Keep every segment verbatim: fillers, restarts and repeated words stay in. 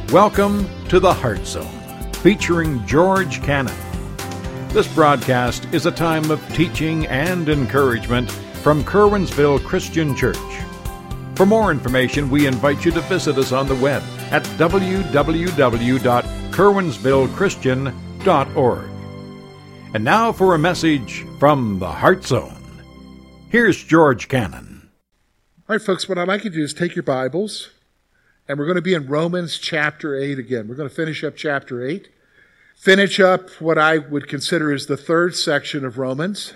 Welcome to the Heart Zone, featuring George Cannon. This broadcast is a time of teaching and encouragement from Curwensville Christian Church. For more information, we invite you to visit us on the web at w w w dot curwensville christian dot org. And now for a message from the Heart Zone. Here's George Cannon. All right, folks, what I'd like you to do is take your Bibles, and we're going to be in Romans chapter eight again. We're going to finish up chapter eight. Finish up what I would consider is the third section of Romans.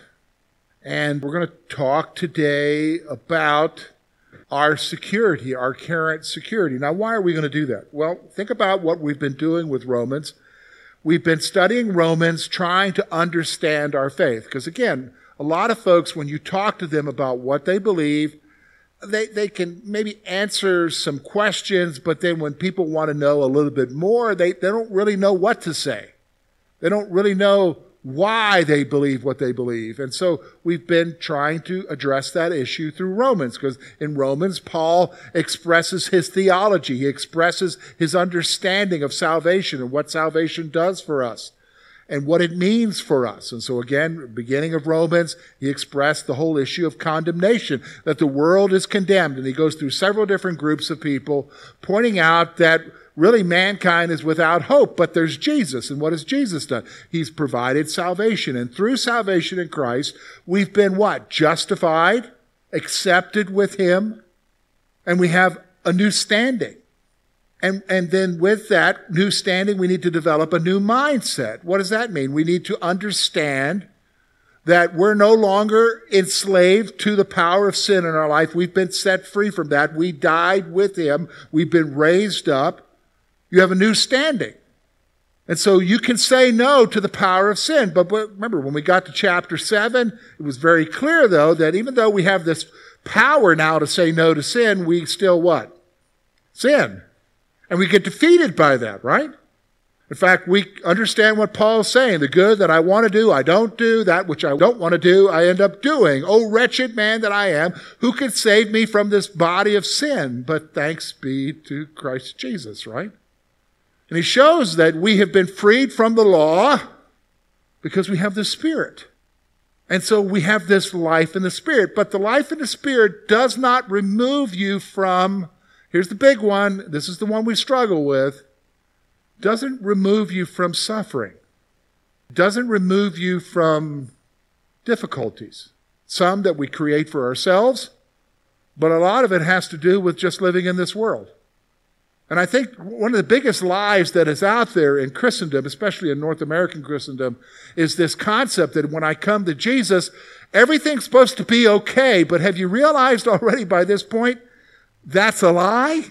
And we're going to talk today about our security, our current security. Now, why are we going to do that? Well, think about what we've been doing with Romans. We've been studying Romans, trying to understand our faith. Because again, a lot of folks, when you talk to them about what they believe, They they can maybe answer some questions, but then when people want to know a little bit more, they, they don't really know what to say. They don't really know why they believe what they believe. And so we've been trying to address that issue through Romans, because in Romans, Paul expresses his theology. He expresses his understanding of salvation and what salvation does for us and what it means for us. And so again, beginning of Romans, he expressed the whole issue of condemnation, that the world is condemned. And he goes through several different groups of people, pointing out that really mankind is without hope, but there's Jesus. And what has Jesus done? He's provided salvation. And through salvation in Christ, we've been what? Justified, accepted with him, and we have a new standing. And, and then with that new standing, we need to develop a new mindset. What does that mean? We need to understand that we're no longer enslaved to the power of sin in our life. We've been set free from that. We died with him. We've been raised up. You have a new standing. And so you can say no to the power of sin. But remember, when we got to chapter seven, it was very clear, though, that even though we have this power now to say no to sin, we still what? Sin. And we get defeated by that, right? In fact, we understand what Paul's saying. The good that I want to do, I don't do. That which I don't want to do, I end up doing. Oh, wretched man that I am, who can save me from this body of sin? But thanks be to Christ Jesus, right? And he shows that we have been freed from the law because we have the Spirit. And so we have this life in the Spirit. But the life in the Spirit does not remove you from, here's the big one, this is the one we struggle with, doesn't remove you from suffering. Doesn't remove you from difficulties. Some that we create for ourselves, but a lot of it has to do with just living in this world. And I think one of the biggest lies that is out there in Christendom, especially in North American Christendom, is this concept that when I come to Jesus, everything's supposed to be okay. But have you realized already by this point, that's a lie?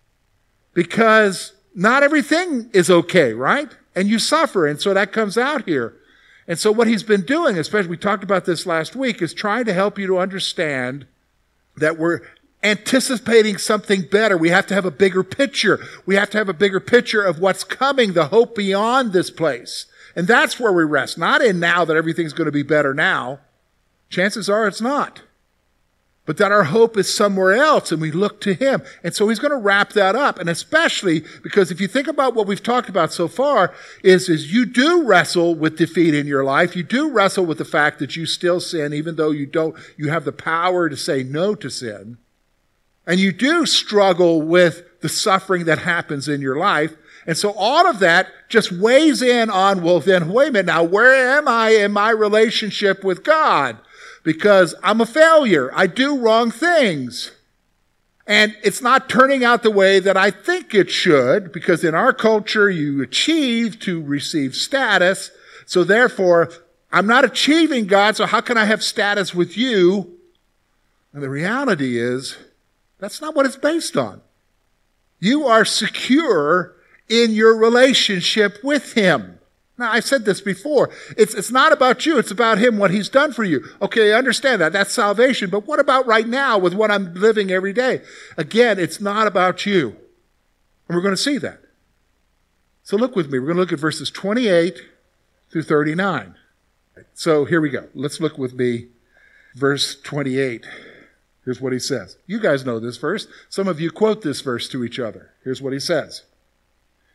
Because not everything is okay, right? And you suffer, and so that comes out here. And so what he's been doing, especially we talked about this last week, is trying to help you to understand that we're anticipating something better. We have to have a bigger picture. We have to have a bigger picture of what's coming, the hope beyond this place. And that's where we rest. Not in now that everything's going to be better now. Chances are it's not. But that our hope is somewhere else, and we look to him. And so he's going to wrap that up. And especially because if you think about what we've talked about so far, is, is you do wrestle with defeat in your life. You do wrestle with the fact that you still sin, even though you don't, you have the power to say no to sin. And you do struggle with the suffering that happens in your life. And so all of that just weighs in on, well, then wait a minute, now where am I in my relationship with God? Because I'm a failure. I do wrong things. And it's not turning out the way that I think it should, because in our culture, you achieve to receive status. So therefore, I'm not achieving God, so how can I have status with you? And the reality is, that's not what it's based on. You are secure in your relationship with him. Now, I've said this before. It's, it's not about you. It's about him, what he's done for you. Okay, I understand that. That's salvation. But what about right now with what I'm living every day? Again, it's not about you. And we're going to see that. So look with me. We're going to look at verses twenty-eight through thirty-nine. So here we go. Let's look with me. Verse twenty-eight. Here's what he says. You guys know this verse. Some of you quote this verse to each other. Here's what he says.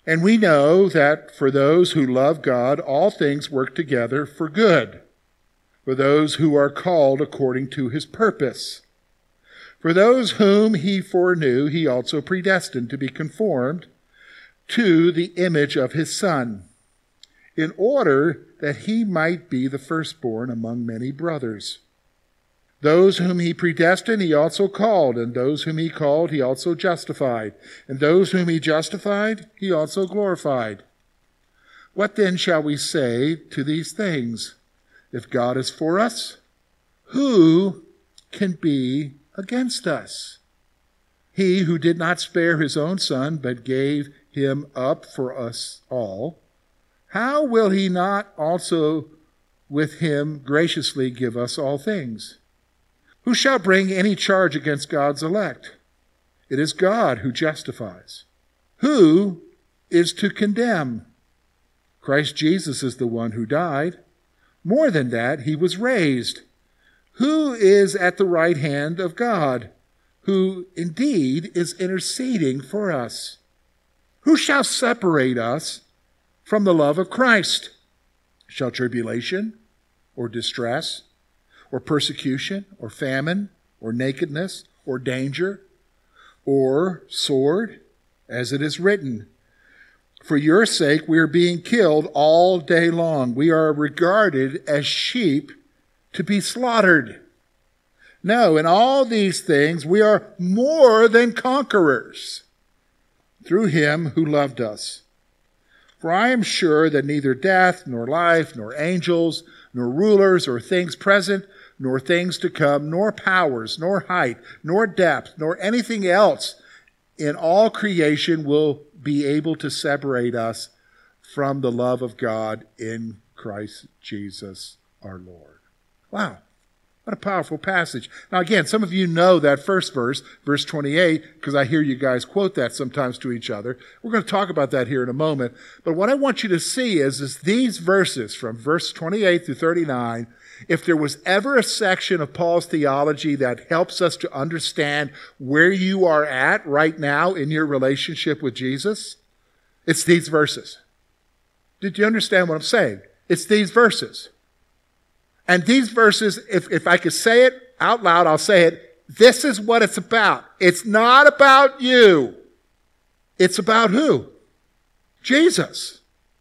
And we know that for those who love God, all things work together for good, for those who are called according to his purpose. For those whom he foreknew, he also predestined to be conformed to the image of his Son, in order that he might be the firstborn among many brothers. Those whom he predestined, he also called, and those whom he called, he also justified, and those whom he justified, he also glorified. What then shall we say to these things? If God is for us, who can be against us? He who did not spare his own Son, but gave him up for us all, how will he not also with him graciously give us all things? Who shall bring any charge against God's elect? It is God who justifies. Who is to condemn? Christ Jesus is the one who died. More than that, he was raised. Who is at the right hand of God, who indeed is interceding for us? Who shall separate us from the love of Christ? Shall tribulation, or distress, or persecution, or famine, or nakedness, or danger, or sword, as it is written, for your sake we are being killed all day long. We are regarded as sheep to be slaughtered. No, in all these things we are more than conquerors through him who loved us. For I am sure that neither death, nor life, nor angels, nor rulers, or things present, nor things to come, nor powers, nor height, nor depth, nor anything else in all creation will be able to separate us from the love of God in Christ Jesus our Lord. Wow. What a powerful passage. Now again, some of you know that first verse, verse twenty-eight, because I hear you guys quote that sometimes to each other. We're going to talk about that here in a moment. But what I want you to see is, is these verses from verse twenty-eight through thirty-nine, if there was ever a section of Paul's theology that helps us to understand where you are at right now in your relationship with Jesus, it's these verses. Did you understand what I'm saying? It's these verses. And these verses, if, if I could say it out loud, I'll say it. This is what it's about. It's not about you. It's about who? Jesus.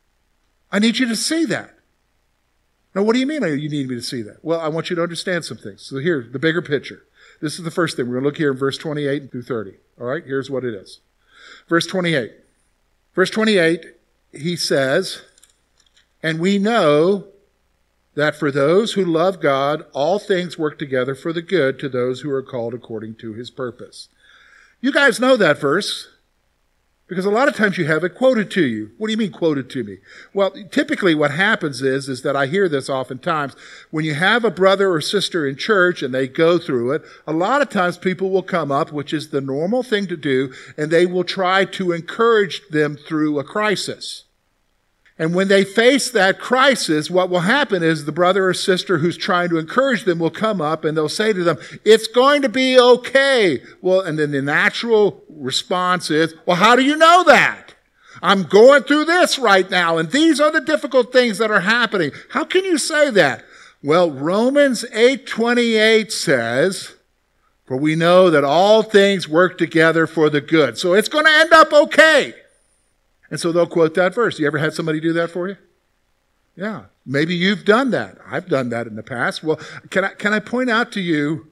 I need you to see that. Now, what do you mean you need me to see that? Well, I want you to understand some things. So here, the bigger picture. This is the first thing. We're going to look here in verse twenty-eight through thirty. All right, here's what it is. Verse twenty-eight. Verse twenty-eight, he says, and we know that for those who love God, all things work together for the good to those who are called according to his purpose. You guys know that verse because a lot of times you have it quoted to you. What do you mean quoted to me? Well, typically what happens is, is that I hear this oftentimes. When you have a brother or sister in church and they go through it, a lot of times people will come up, which is the normal thing to do, and they will try to encourage them through a crisis. And when they face that crisis, what will happen is the brother or sister who's trying to encourage them will come up and they'll say to them, it's going to be okay. Well, and then the natural response is, well, how do you know that? I'm going through this right now, and these are the difficult things that are happening. How can you say that? Well, Romans eight twenty-eight says, for we know that all things work together for the good. So it's going to end up okay. And so they'll quote that verse. You ever had somebody do that for you? Yeah. Maybe you've done that. I've done that in the past. Well, can I, can I point out to you,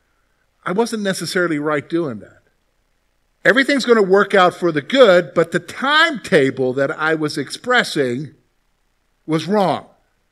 I wasn't necessarily right doing that. Everything's going to work out for the good, but the timetable that I was expressing was wrong.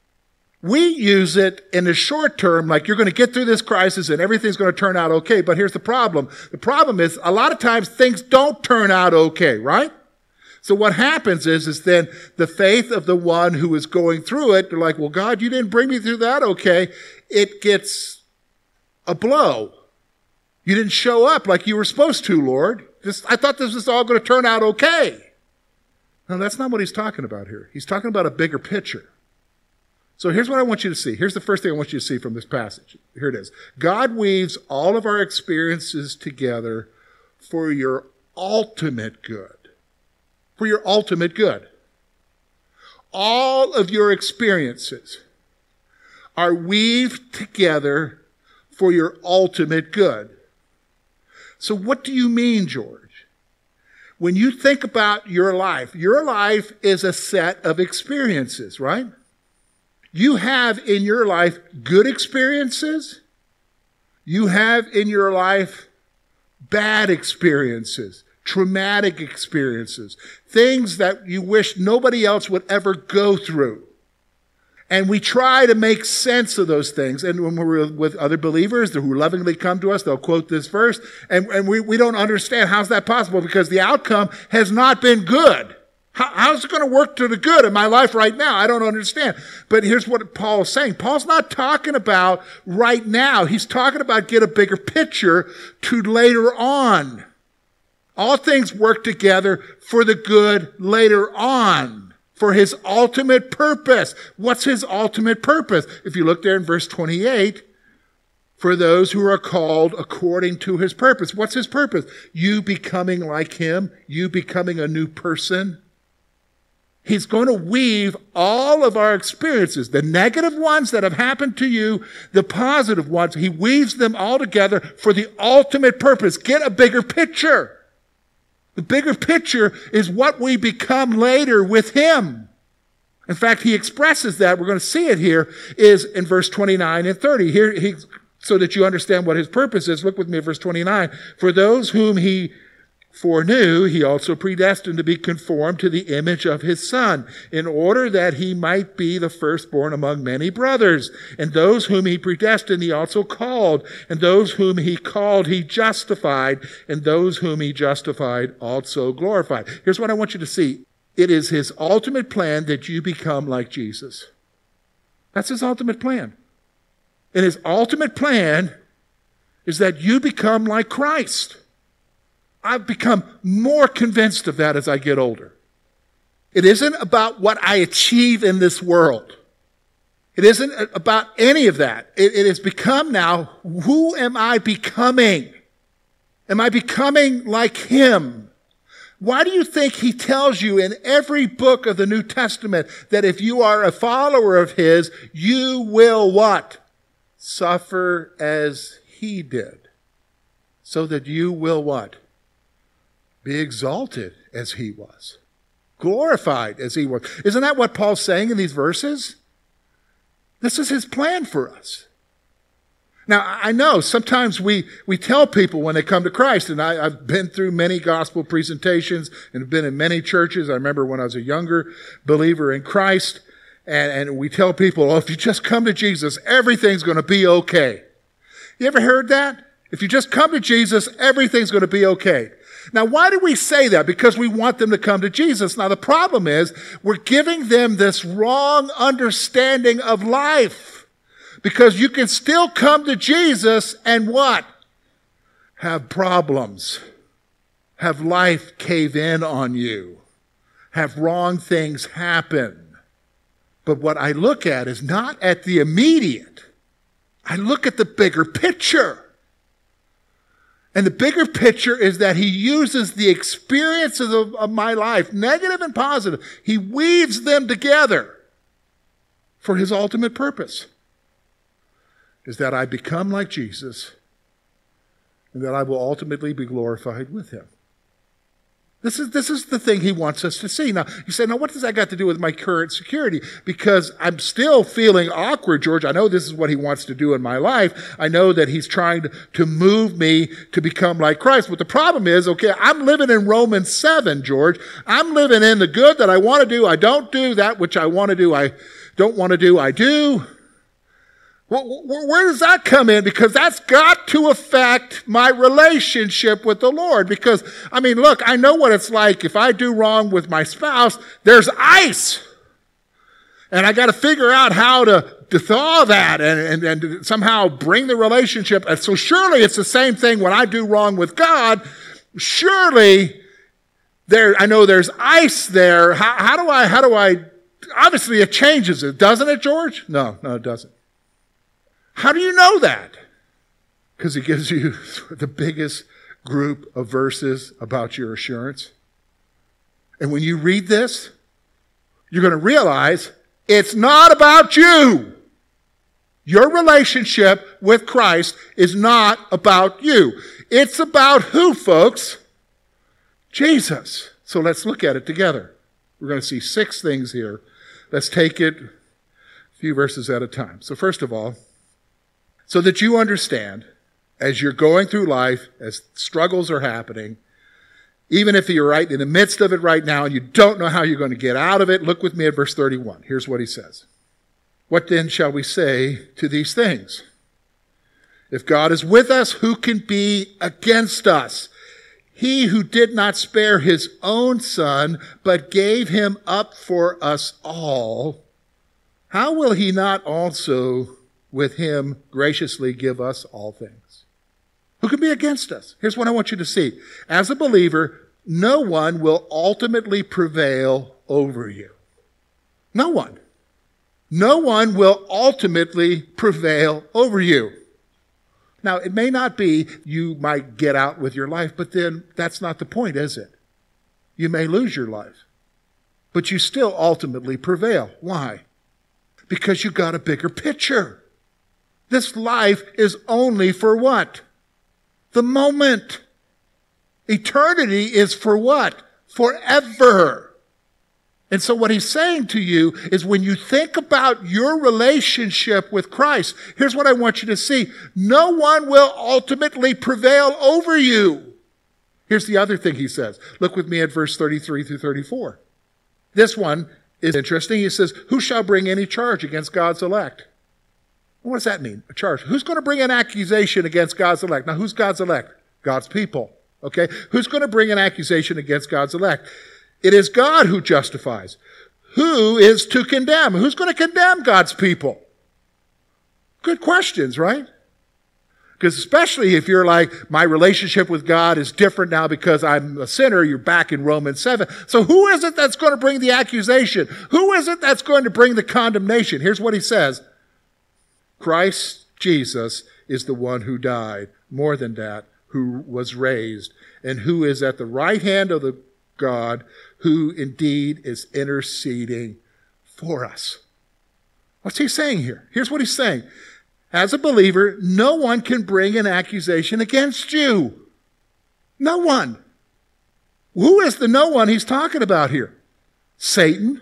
We use it in the short term, like you're going to get through this crisis and everything's going to turn out okay. But here's the problem. The problem is a lot of times things don't turn out okay, right? So what happens is, is then the faith of the one who is going through it, they're like, well, God, you didn't bring me through that, okay. It gets a blow. You didn't show up like you were supposed to, Lord. This, I thought this was all going to turn out okay. No, that's not what he's talking about here. He's talking about a bigger picture. So here's what I want you to see. Here's the first thing I want you to see from this passage. Here it is. God weaves all of our experiences together for your ultimate good. for your ultimate good. All of your experiences are weaved together for your ultimate good. So what do you mean, George? When you think about your life, your life is a set of experiences, right? You have in your life good experiences. You have in your life bad experiences, traumatic experiences, things that you wish nobody else would ever go through. And we try to make sense of those things. And when we're with other believers who lovingly come to us, they'll quote this verse. And, and we, we don't understand how's that possible because the outcome has not been good. How, how's it going to work to the good in my life right now? I don't understand. But here's what Paul is saying. Paul's not talking about right now. He's talking about get a bigger picture to later on. All things work together for the good later on, for his ultimate purpose. What's his ultimate purpose? If you look there in verse twenty-eight, for those who are called according to his purpose. What's his purpose? You becoming like him, you becoming a new person. He's going to weave all of our experiences, the negative ones that have happened to you, the positive ones, he weaves them all together for the ultimate purpose. Get a bigger picture. The bigger picture is what we become later with him. In fact, he expresses that, we're going to see it here, is in verse twenty-nine and thirty. Here, he, so that you understand what his purpose is, look with me at verse twenty-nine. For those whom he foreknew, he also predestined to be conformed to the image of his Son, in order that he might be the firstborn among many brothers. And those whom he predestined, he also called. And those whom he called, he justified. And those whom he justified, also glorified. Here's what I want you to see. It is his ultimate plan that you become like Jesus. That's his ultimate plan. And his ultimate plan is that you become like Christ. I've become more convinced of that as I get older. It isn't about what I achieve in this world. It isn't about any of that. It, it has become now, who am I becoming? Am I becoming like him? Why do you think he tells you in every book of the New Testament that if you are a follower of his, you will what? Suffer as he did. So that you will what? Be exalted as he was. Glorified as he was. Isn't that what Paul's saying in these verses? This is his plan for us. Now, I know sometimes we, we tell people when they come to Christ, and I, I've been through many gospel presentations and have been in many churches. I remember when I was a younger believer in Christ, and, and we tell people, oh, if you just come to Jesus, everything's going to be okay. You ever heard that? If you just come to Jesus, everything's going to be okay. Now, why do we say that? Because we want them to come to Jesus. Now, the problem is we're giving them this wrong understanding of life. Because you can still come to Jesus and what? Have problems. Have life cave in on you. Have wrong things happen. But what I look at is not at the immediate. I look at the bigger picture. And the bigger picture is that he uses the experiences of, of my life, negative and positive. He weaves them together for his ultimate purpose. Is that I become like Jesus and that I will ultimately be glorified with him. This is, this is the thing he wants us to see. Now, you say, now what does that got to do with my current security? Because I'm still feeling awkward, George. I know this is what he wants to do in my life. I know that he's trying to, to move me to become like Christ. But the problem is, okay, I'm living in Romans seven, George. I'm living in the good that I want to do. I don't do that which I want to do. I don't want to do. I do. Where does that come in? Because that's got to affect my relationship with the Lord. Because, I mean, look, I know what it's like. If I do wrong with my spouse, there's ice. And I got to figure out how to, to thaw that and, and, and to somehow bring the relationship. And so surely it's the same thing when I do wrong with God. Surely there, I know there's ice there. How, how do I, how do I, obviously it changes it, doesn't it, George? No, no, it doesn't. How do you know that? Because he gives you the biggest group of verses about your assurance. And when you read this, you're going to realize it's not about you. Your relationship with Christ is not about you. It's about who, folks? Jesus. So let's look at it together. We're going to see six things here. Let's take it a few verses at a time. So first of all, so that you understand, as you're going through life, as struggles are happening, even if you're right in the midst of it right now and you don't know how you're going to get out of it, look with me at verse thirty-one. Here's what he says. What then shall we say to these things? If God is with us, who can be against us? He who did not spare his own son, but gave him up for us all, how will he not also with him graciously give us all things? Who can be against us? Here's what I want you to see. As a believer, no one will ultimately prevail over you. No one. No one will ultimately prevail over you. Now, it may not be you might get out with your life, but then that's not the point, is it? You may lose your life, but you still ultimately prevail. Why? Because you got a bigger picture. This life is only for what? The moment. Eternity is for what? Forever. And so what he's saying to you is when you think about your relationship with Christ, here's what I want you to see. No one will ultimately prevail over you. Here's the other thing he says. Look with me at verse thirty-three through thirty-four. This one is interesting. He says, who shall bring any charge against God's elect? What does that mean? A charge. Who's going to bring an accusation against God's elect? Now, who's God's elect? God's people. Okay? Who's going to bring an accusation against God's elect? It is God who justifies. Who is to condemn? Who's going to condemn God's people? Good questions, right? Because especially if you're like, my relationship with God is different now because I'm a sinner, you're back in Romans seven. So who is it that's going to bring the accusation? Who is it that's going to bring the condemnation? Here's what he says. Christ Jesus is the one who died. More than that, who was raised, and who is at the right hand of the God, who indeed is interceding for us. What's he saying here? Here's what he's saying. As a believer, no one can bring an accusation against you. No one. Who is the no one he's talking about here? Satan.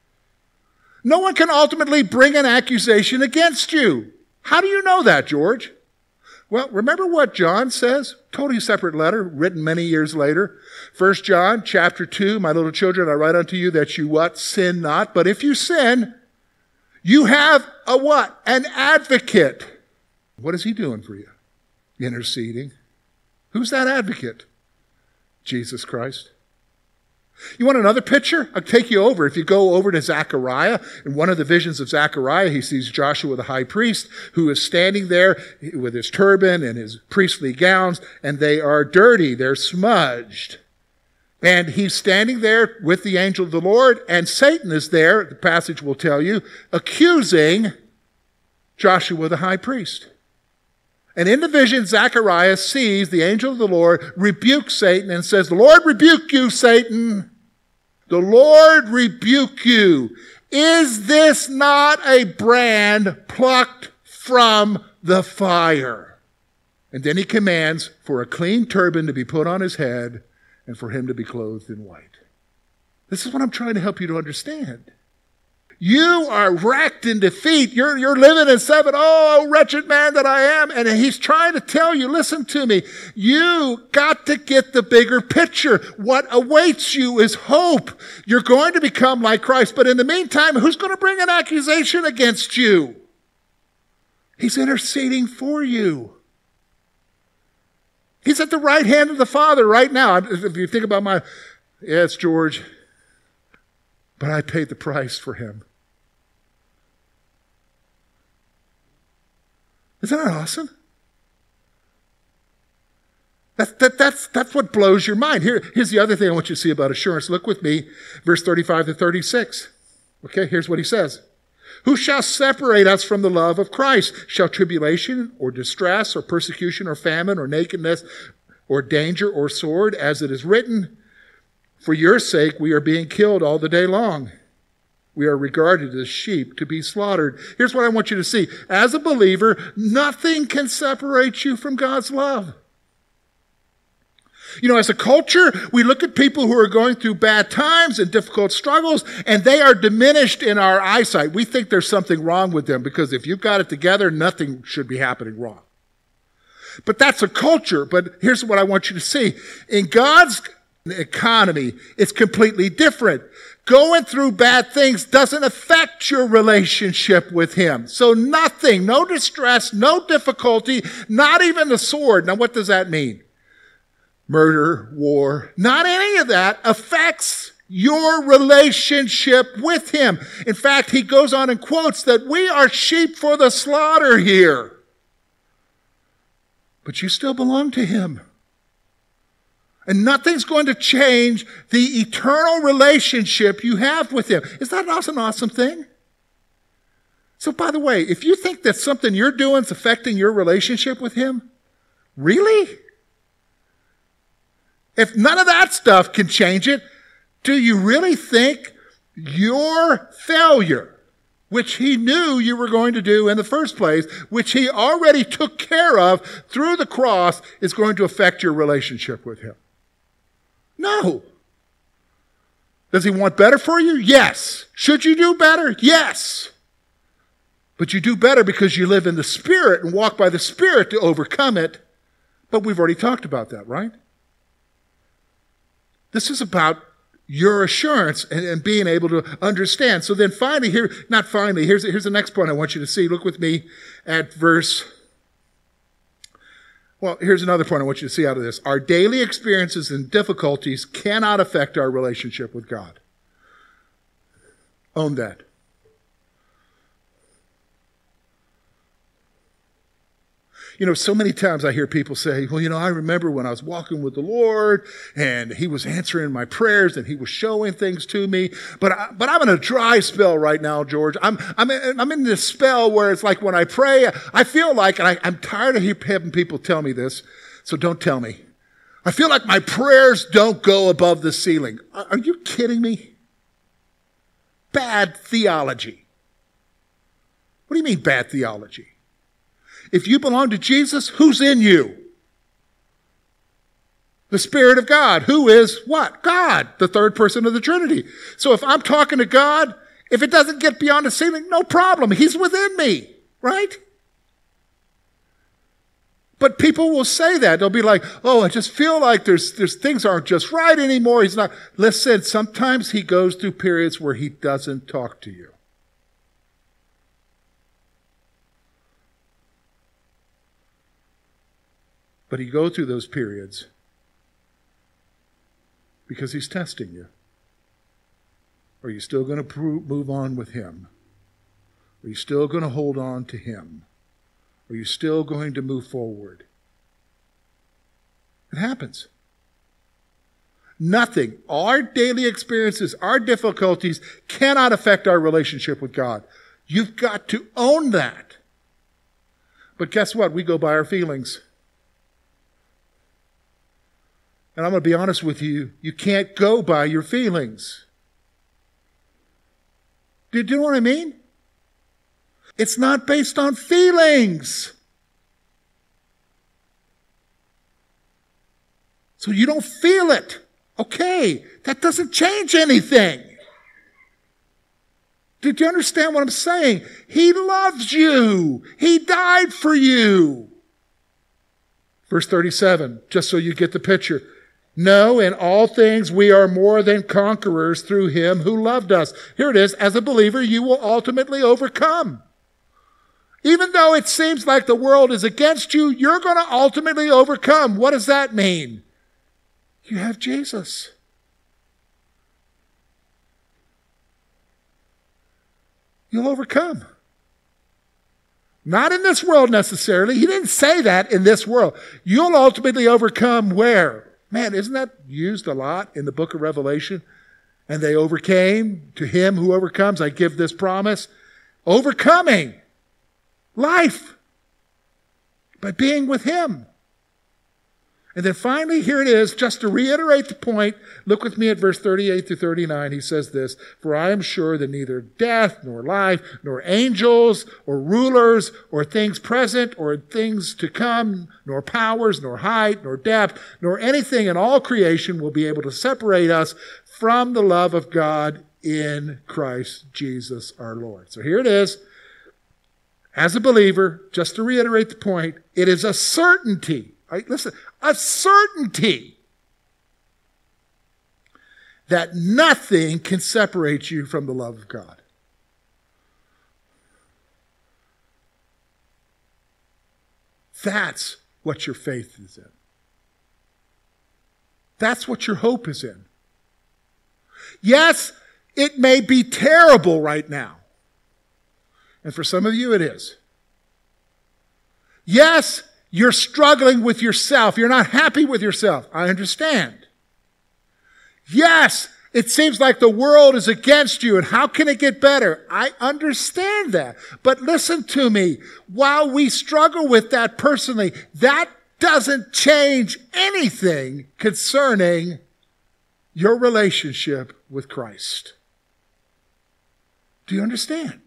No one can ultimately bring an accusation against you. How do you know that, George? Well, remember what John says? Totally separate letter, written many years later. First John chapter two, my little children, I write unto you that you what? Sin not. But if you sin, you have a what? An advocate. What is he doing for you? Interceding. Who's that advocate? Jesus Christ. You want another picture? I'll take you over. If you go over to Zechariah, in one of the visions of Zechariah, he sees Joshua the high priest who is standing there with his turban and his priestly gowns, and they are dirty. They're smudged. And he's standing there with the angel of the Lord, and Satan is there, the passage will tell you, accusing Joshua the high priest. And in the vision, Zechariah sees the angel of the Lord rebuke Satan and says, the Lord rebuke you, Satan. The Lord rebuke you. Is this not a brand plucked from the fire? And then he commands for a clean turban to be put on his head and for him to be clothed in white. This is what I'm trying to help you to understand. You are wrecked in defeat. You're, you're living in seven. Oh, wretched man that I am. And he's trying to tell you, listen to me. You got to get the bigger picture. What awaits you is hope. You're going to become like Christ. But in the meantime, who's going to bring an accusation against you? He's interceding for you. He's at the right hand of the Father right now. If you think about my, yeah, it's George. But I paid the price for him. Isn't that awesome? That, that, that's, that's what blows your mind. Here, here's the other thing I want you to see about assurance. Look with me, verse thirty-five to thirty-six. Okay, here's what he says. Who shall separate us from the love of Christ? Shall tribulation or distress or persecution or famine or nakedness or danger or sword, as it is written, For your sake, we are being killed all the day long. We are regarded as sheep to be slaughtered. Here's what I want you to see. As a believer, nothing can separate you from God's love. You know, as a culture, we look at people who are going through bad times and difficult struggles, and they are diminished in our eyesight. We think there's something wrong with them because if you've got it together, nothing should be happening wrong. But that's a culture. But here's what I want you to see. In God's economy, it's completely different. Going through bad things doesn't affect your relationship with Him. So nothing, no distress, no difficulty, not even the sword. Now what does that mean? Murder, war, not any of that affects your relationship with Him. In fact, he goes on and quotes that we are sheep for the slaughter here. But you still belong to Him. And nothing's going to change the eternal relationship you have with Him. Is that not an awesome thing? So by the way, if you think that something you're doing is affecting your relationship with Him, really? If none of that stuff can change it, do you really think your failure, which He knew you were going to do in the first place, which He already took care of through the cross, is going to affect your relationship with Him? No. Does He want better for you? Yes. Should you do better? Yes. But you do better because you live in the Spirit and walk by the Spirit to overcome it. But we've already talked about that, right? This is about your assurance and, and being able to understand. So then finally, here, not finally, here's, here's the next point I want you to see. Look with me at verse, well, here's another point I want you to see out of this. Our daily experiences and difficulties cannot affect our relationship with God. Own that. You know, so many times I hear people say, well, you know, I remember when I was walking with the Lord and He was answering my prayers and He was showing things to me. But, I, but I'm in a dry spell right now, George. I'm, I'm, in, I'm in this spell where it's like when I pray, I feel like, and I, I'm tired of having people tell me this, so don't tell me. I feel like my prayers don't go above the ceiling. Are, are you kidding me? Bad theology. What do you mean bad theology? If you belong to Jesus, who's in you? The Spirit of God. Who is what? God, the third person of the Trinity. So if I'm talking to God, if it doesn't get beyond the ceiling, no problem. He's within me, right? But people will say that. They'll be like, oh, I just feel like there's, there's things aren't just right anymore. He's not. Listen, sometimes He goes through periods where He doesn't talk to you. But He goes through those periods because He's testing you. Are you still going to move on with Him? Are you still going to hold on to Him? Are you still going to move forward? It happens. Nothing, our daily experiences, our difficulties cannot affect our relationship with God. You've got to own that. But guess what? We go by our feelings. And I'm going to be honest with you, you can't go by your feelings. Do you know what I mean? It's not based on feelings. So you don't feel it. Okay, that doesn't change anything. Did you understand what I'm saying? He loves you. He died for you. Verse thirty-seven, just so you get the picture. No, in all things we are more than conquerors through Him who loved us. Here it is. As a believer, you will ultimately overcome. Even though it seems like the world is against you, you're going to ultimately overcome. What does that mean? You have Jesus. You'll overcome. Not in this world necessarily. He didn't say that in this world. You'll ultimately overcome where? Man, isn't that used a lot in the book of Revelation? And they overcame. To him who overcomes, I give this promise. Overcoming. Life. By being with Him. And then finally, here it is, just to reiterate the point. Look with me at verse thirty-eight through thirty-nine. He says this, "For I am sure that neither death, nor life, nor angels, or rulers, or things present, or things to come, nor powers, nor height, nor depth, nor anything in all creation will be able to separate us from the love of God in Christ Jesus our Lord." So here it is. As a believer, just to reiterate the point, it is a certainty. Right? Listen, a certainty that nothing can separate you from the love of God. That's what your faith is in. That's what your hope is in. Yes, it may be terrible right now. And for some of you, it is. Yes, you're struggling with yourself. You're not happy with yourself. I understand. Yes, it seems like the world is against you, and how can it get better? I understand that. But listen to me. While we struggle with that personally, that doesn't change anything concerning your relationship with Christ. Do you understand?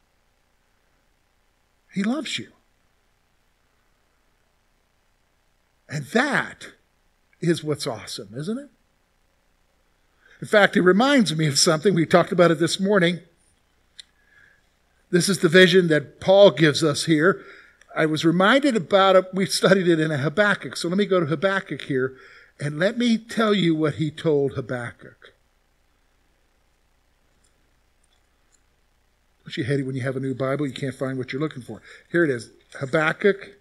He loves you. And that is what's awesome, isn't it? In fact, it reminds me of something. We talked about it this morning. This is the vision that Paul gives us here. I was reminded about it. We studied it in a Habakkuk. So let me go to Habakkuk here, and let me tell you what he told Habakkuk. Don't you hate it when you have a new Bible, you can't find what you're looking for? Here it is. Habakkuk.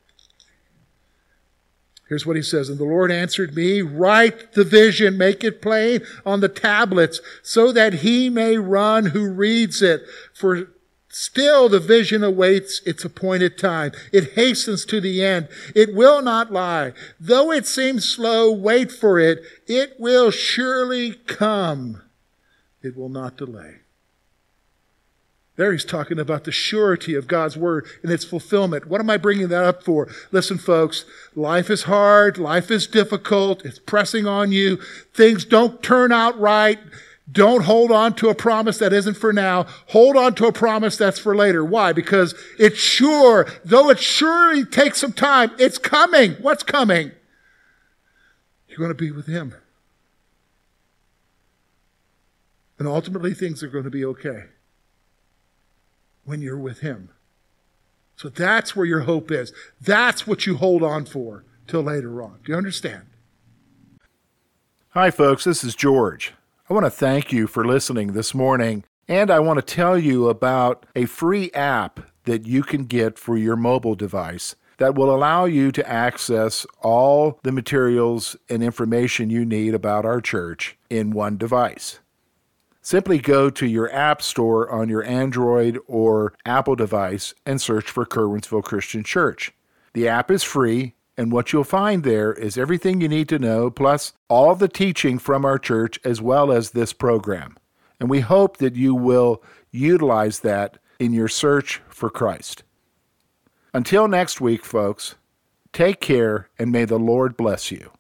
Here's what he says. "And the Lord answered me, write the vision, make it plain on the tablets, so that he may run who reads it. For still the vision awaits its appointed time. It hastens to the end. It will not lie. Though it seems slow, wait for it. It will surely come. It will not delay." There he's talking about the surety of God's word and its fulfillment. What am I bringing that up for? Listen, folks, life is hard. Life is difficult. It's pressing on you. Things don't turn out right. Don't hold on to a promise that isn't for now. Hold on to a promise that's for later. Why? Because it's sure, though it surely takes some time, it's coming. What's coming? You're going to be with him. And ultimately, things are going to be okay when you're with him. So that's where your hope is. That's what you hold on for till later on. Do you understand? Hi, folks. This is George. I want to thank you for listening this morning, and I want to tell you about a free app that you can get for your mobile device that will allow you to access all the materials and information you need about our church in one device. Simply go to your app store on your Android or Apple device and search for Curwensville Christian Church. The app is free, and what you'll find there is everything you need to know, plus all the teaching from our church as well as this program. And we hope that you will utilize that in your search for Christ. Until next week, folks, take care, and may the Lord bless you.